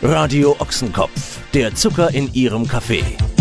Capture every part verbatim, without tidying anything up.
Radio Ochsenkopf, der Zucker in Ihrem Kaffee.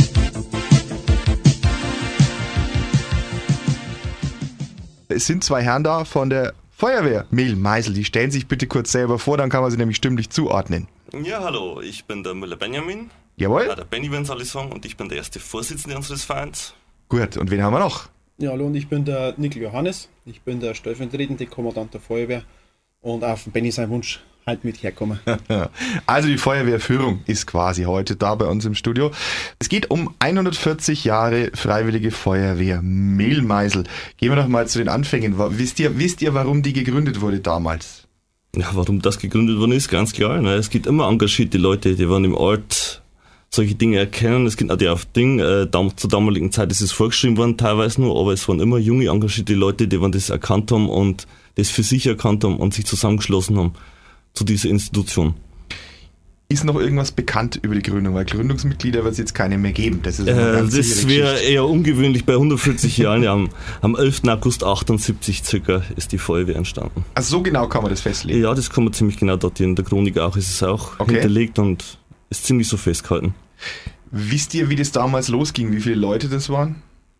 Es sind zwei Herren da von der Feuerwehr. Mehl-Meisel, die stellen sich bitte kurz selber vor, dann kann man sie nämlich stimmlich zuordnen. Ja, hallo, ich bin der Müller-Benjamin. Jawohl. Ja, der Benny, wenn es alle sagen, und ich bin der erste Vorsitzende unseres Vereins. Gut, und wen haben wir noch? Ja, hallo, und ich bin der Nickel Johannes. Ich bin der stellvertretende Kommandant der Feuerwehr und auf Benny sein Wunsch halt mit herkommen. Also die Feuerwehrführung ist quasi heute da bei uns im Studio. Es geht um hundertvierzig Jahre Freiwillige Feuerwehr Mehl-Meisel. Gehen wir doch mal zu den Anfängen. Wisst ihr, wisst ihr, warum die gegründet wurde damals? Ja, warum das gegründet worden ist, ganz klar. Ne? Es gibt immer engagierte Leute, die waren im Ort solche Dinge erkennen. Es gibt auch die auf Ding, äh, dam- zur damaligen Zeit ist es vorgeschrieben worden, teilweise nur, aber es waren immer junge, engagierte Leute, die das erkannt haben und das für sich erkannt haben und sich zusammengeschlossen haben zu dieser Institution. Ist noch irgendwas bekannt über die Gründung? Weil Gründungsmitglieder wird es jetzt keine mehr geben. Das ist eine Äh, ganz das wäre eher ungewöhnlich bei hundertvierzig Jahren. Ja, am, am elften August achtundsiebzig circa ist die Feuerwehr entstanden. Also so genau kann man das festlegen? Ja, das kann man ziemlich genau datieren. In der Chronik auch ist es auch Okay. hinterlegt und ist ziemlich so festgehalten. Wisst ihr, wie das damals losging? Wie viele Leute das waren?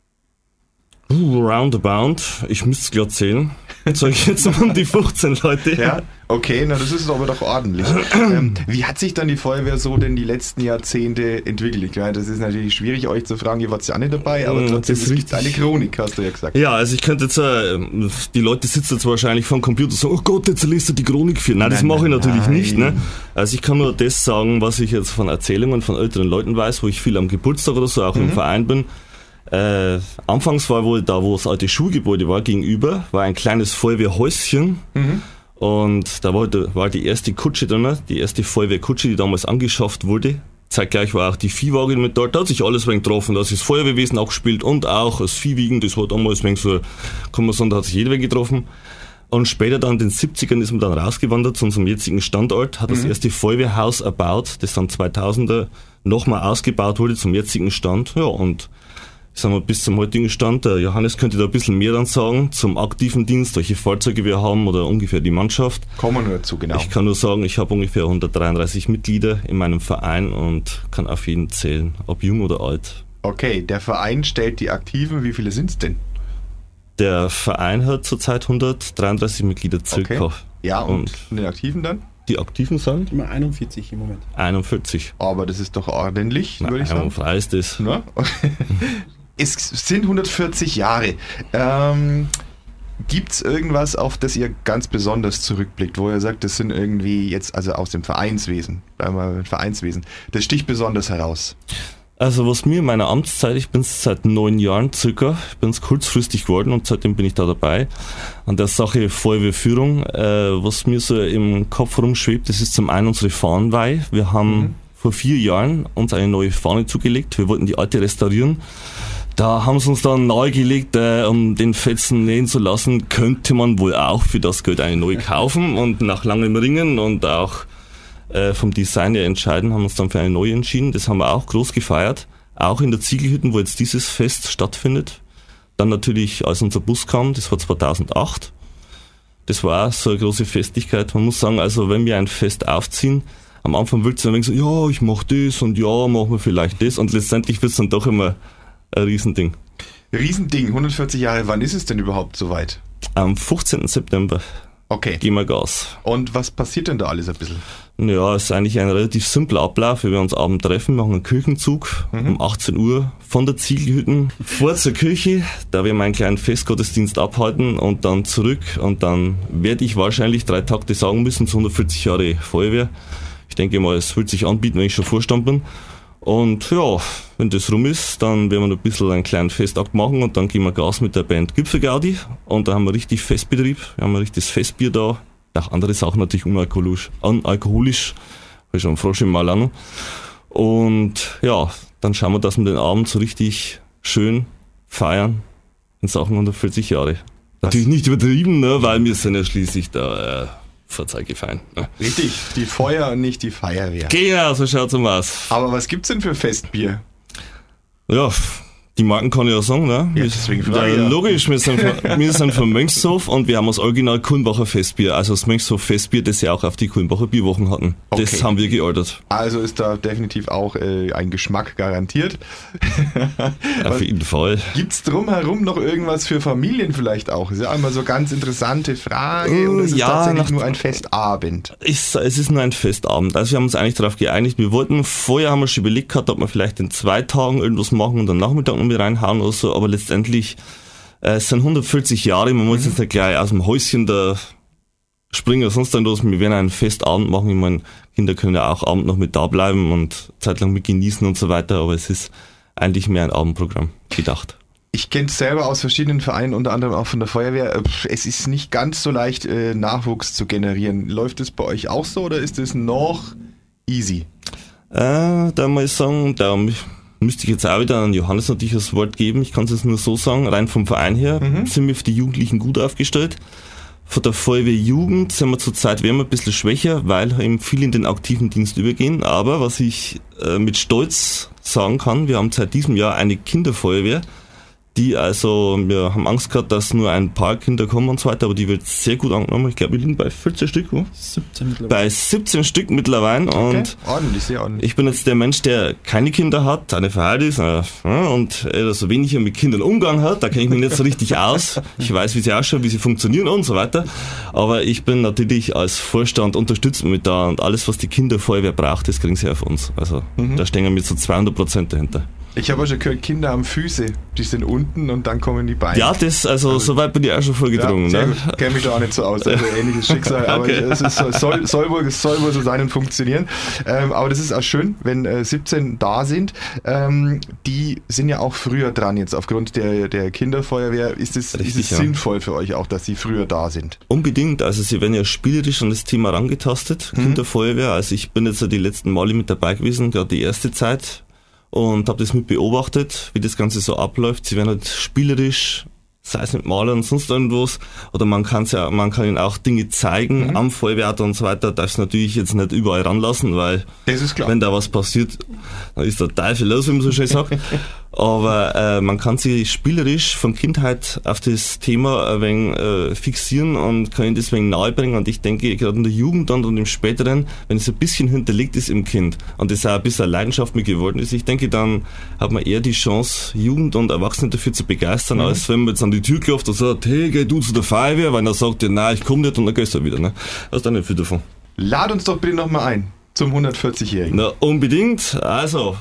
Uh, roundabout, ich müsste es glatt zählen. Sag ich jetzt um die fünfzehn Leute. Ja, okay, na das ist aber doch ordentlich. ähm, wie hat sich dann die Feuerwehr so denn die letzten Jahrzehnte entwickelt? Ich meine, das ist natürlich schwierig, euch zu fragen, ihr wart ja auch nicht dabei, aber Mm, trotzdem, das es ist gibt eine Chronik, hast du ja gesagt. Ja, also ich könnte jetzt, äh, die Leute sitzen jetzt wahrscheinlich vor dem Computer und sagen, oh Gott, jetzt liest du die Chronik für. Nein, das Nein, mache ich nein, natürlich nein. nicht. Ne? Also ich kann nur das sagen, was ich jetzt von Erzählungen von älteren Leuten weiß, wo ich viel am Geburtstag oder so auch Mhm. im Verein bin. Äh, anfangs war wohl da, wo das alte Schulgebäude war, gegenüber, war ein kleines Feuerwehrhäuschen. Mhm. Und da war, war die erste Kutsche drin, die erste Feuerwehrkutsche, die damals angeschafft wurde. Zeitgleich war auch die Viehwagen mit dort, da hat sich alles wegen getroffen, da ist das Feuerwehrwesen auch gespielt und auch das Viehwiegen, das war damals wegen so, kann man sagen, da hat sich jeder wegen getroffen. Und später dann in den siebzigern ist man dann rausgewandert zu unserem jetzigen Standort, hat das Mhm. erste Feuerwehrhaus erbaut, das dann zweitausender nochmal ausgebaut wurde zum jetzigen Stand. Ja, und sagen wir, bis zum heutigen Stand, der Johannes könnte da ein bisschen mehr dann sagen, zum aktiven Dienst, welche Fahrzeuge wir haben oder ungefähr die Mannschaft. Kommen wir nur dazu, genau. Ich kann nur sagen, ich habe ungefähr hundertdreiunddreißig Mitglieder in meinem Verein und kann auf jeden zählen, ob jung oder alt. Okay, der Verein stellt die Aktiven, wie viele sind es denn? Der Verein hat zurzeit hundertdreiunddreißig Mitglieder circa. Okay. Ja, und, Und von den Aktiven dann? die Aktiven sind Immer einundvierzig im Moment. einundvierzig. Aber das ist doch ordentlich, würde ich sagen. frei ist das. Na? Es sind hundertvierzig Jahre. Ähm, Gibt es irgendwas, auf das ihr ganz besonders zurückblickt, wo ihr sagt, das sind irgendwie jetzt, also aus dem Vereinswesen, bleiben wir beim Vereinswesen, das sticht besonders heraus? Also was mir in meiner Amtszeit, ich bin seit neun Jahren circa, ich bin kurzfristig geworden und seitdem bin ich da dabei, an der Sache Feuerwehrführung. Äh, was mir so im Kopf rumschwebt, das ist zum einen unsere Fahnenweih. Wir haben mhm. vor vier Jahren uns eine neue Fahne zugelegt, wir wollten die alte restaurieren. Da haben sie uns dann nahegelegt, äh, um den Fetzen nähen zu lassen, könnte man wohl auch für das Geld eine neue kaufen und nach langem Ringen und auch äh, vom Design her entscheiden, haben wir uns dann für eine neue entschieden. Das haben wir auch groß gefeiert, auch in der Ziegelhütte, wo jetzt dieses Fest stattfindet. Dann natürlich, als unser Bus kam, das war zweitausendacht, das war auch so eine große Festlichkeit. Man muss sagen, also wenn wir ein Fest aufziehen, am Anfang wird es dann ein wenig so, ja, ich mach das und ja, machen wir vielleicht das und letztendlich wird es dann doch immer ein Riesending. Riesending, hundertvierzig Jahre, wann ist es denn überhaupt soweit? Am fünfzehnten September Okay. geben wir Gas. Und was passiert denn da alles ein bisschen? Ja, es ist eigentlich ein relativ simpler Ablauf. Wir werden uns abends treffen, machen einen Kirchenzug mhm. um achtzehn Uhr von der Ziegelhütte vor zur Kirche. Da werden wir einen kleinen Festgottesdienst abhalten und dann zurück. Und dann werde ich wahrscheinlich drei Takte sagen müssen zu hundertvierzig Jahre Feuerwehr. Ich denke mal, es wird sich anbieten, wenn ich schon Vorstand bin. Und ja, wenn das rum ist, dann werden wir noch ein bisschen einen kleinen Festakt machen und dann gehen wir Gas mit der Band Gipfelgaudi und da haben wir richtig Festbetrieb, wir haben ein richtiges Festbier da, auch andere Sachen natürlich unalkoholisch, unalkoholisch, habe ich schon Frosch im Mal an. Und ja, dann schauen wir, dass wir den Abend so richtig schön feiern in Sachen hundertvierzig Jahre. Natürlich nicht übertrieben, ne, weil wir sind ja schließlich da äh, Vorzeigefein. Ne? Richtig, die Feuer und nicht die Feuerwehr. Genau, so schaut's um aus. Aber was gibt's denn für Festbier? Ja, Die Marken kann ich ja sagen, ne? Ja, deswegen ja, frage ich ja. logisch, wir sind, von, wir sind von Mönchshof und wir haben das Original Kulmbacher Festbier, also das Mönchshof Festbier, das sie auch auf die Kulmbacher Bierwochen hatten. Okay. Das haben wir geordert. Also ist da definitiv auch äh, ein Geschmack garantiert. Auf jeden Fall. Gibt's drumherum noch irgendwas für Familien vielleicht auch? Ist ja einmal so ganz interessante Frage. Oder ist es Ja, tatsächlich nach- nur ein Festabend? Ich, es ist nur ein Festabend. Also wir haben uns eigentlich darauf geeinigt. Wir wollten, vorher haben wir schon überlegt gehabt, ob wir vielleicht in zwei Tagen irgendwas machen und am Nachmittag noch mit reinhauen oder so, aber letztendlich, äh, es sind hundertvierzig Jahre, man muss jetzt nicht gleich aus dem Häuschen da springen oder sonst irgendwas. Wir werden einen Festabend machen. Ich meine, Kinder können ja auch Abend noch mit da bleiben und zeitlang mit genießen und so weiter, aber es ist eigentlich mehr ein Abendprogramm gedacht. Ich kenne es selber aus verschiedenen Vereinen, unter anderem auch von der Feuerwehr. Es ist nicht ganz so leicht, äh, Nachwuchs zu generieren. Läuft es bei euch auch so oder ist es noch easy? Äh, da muss ich sagen, da müsste ich jetzt auch wieder an Johannes natürlich das Wort geben. Ich kann es jetzt nur so sagen, rein vom Verein her Mhm. sind wir für die Jugendlichen gut aufgestellt. Von der Feuerwehr Jugend sind wir zurzeit wären wir ein bisschen schwächer, weil eben viele in den aktiven Dienst übergehen. Aber was ich äh, mit Stolz sagen kann, wir haben seit diesem Jahr eine Kinderfeuerwehr, die also, wir haben Angst gehabt, dass nur ein paar Kinder kommen und so weiter, aber die wird sehr gut angenommen. Ich glaube, wir liegen bei vierzehn Stück, wo? siebzehn mittlerweile. Bei siebzehn Stück mittlerweile Okay. und Ordentlich, sehr ordentlich. ich bin jetzt der Mensch, der keine Kinder hat, eine verheiratet ist äh, und äh, so weniger mit Kindern Umgang hat. Da kenne ich mich nicht so richtig aus. Ich weiß, wie sie ausschauen, wie sie funktionieren und so weiter. Aber ich bin natürlich als Vorstand unterstützend mit da und alles, was die Kinderfeuerwehr braucht, das kriegen sie auf uns. Also da stehen wir mit so zweihundert Prozent dahinter. Ich habe auch schon gehört, Kinder haben Füße, die sind unten und dann kommen die Beine. Ja, das, also soweit bin ich auch schon vorgedrungen. Ja, sehr ne? gut. Kenne mich da auch nicht so aus, also ähnliches Schicksal, aber Okay. es ist, soll, soll, wohl, es soll wohl so sein und funktionieren. Ähm, aber das ist auch schön, wenn äh, siebzehn da sind. Ähm, die sind ja auch früher dran jetzt aufgrund der, der Kinderfeuerwehr. Ist es, Richtig, ist es ja. sinnvoll für euch auch, dass sie früher da sind? Unbedingt, also sie werden ja spielerisch an das Thema rangetastet, Kinderfeuerwehr. Also ich bin jetzt ja die letzten Male mit dabei gewesen, gerade die erste Zeit und habe das mit beobachtet, wie das Ganze so abläuft. Sie werden halt spielerisch, sei es mit Malern und sonst irgendwas, oder man kann's ja, man kann ihnen auch Dinge zeigen Mhm. am Feuerwehrauto und so weiter, darf es natürlich jetzt nicht überall ranlassen, weil Das ist klar. wenn da was passiert, dann ist der Teufel los, wie man so schön sagt. Aber äh, man kann sich spielerisch von Kindheit auf das Thema ein wenig äh, fixieren und kann ihn deswegen nahebringen. Und ich denke, gerade in der Jugend und, und im Späteren, wenn es ein bisschen hinterlegt ist im Kind und es auch ein bisschen eine Leidenschaft mit geworden ist, ich denke, dann hat man eher die Chance, Jugend und Erwachsene dafür zu begeistern, Mhm. als wenn man jetzt an die Tür klopft und sagt, hey, geh du zu der Feuerwehr, weil er sagt, ja, nein, ich komme nicht und dann gehst du wieder. Ne? Hast du auch nicht viel davon. Lad uns doch bitte nochmal ein zum hundertvierzigjährigen. Na, unbedingt. Also,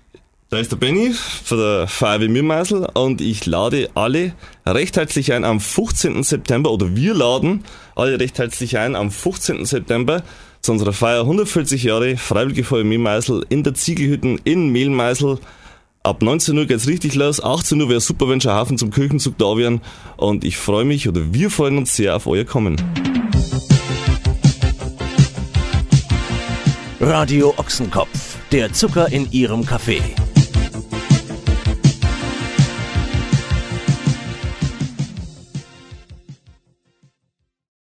da ist der Benny von der Feuerwehr Mirmeisel und ich lade alle recht herzlich ein am fünfzehnten September, oder wir laden alle recht herzlich ein am fünfzehnten September zu unserer Feier hundertvierzig Jahre Freiwillige Feuerwehr Mirmeisel in der Ziegelhütten in Mehlmeisel. Ab neunzehn Uhr geht's richtig los. achtzehn Uhr wäre super, wenn schon ein Haufen zum Kirchenzug da wären. Und ich freue mich, oder wir freuen uns sehr auf euer Kommen. Radio Ochsenkopf, der Zucker in Ihrem Kaffee.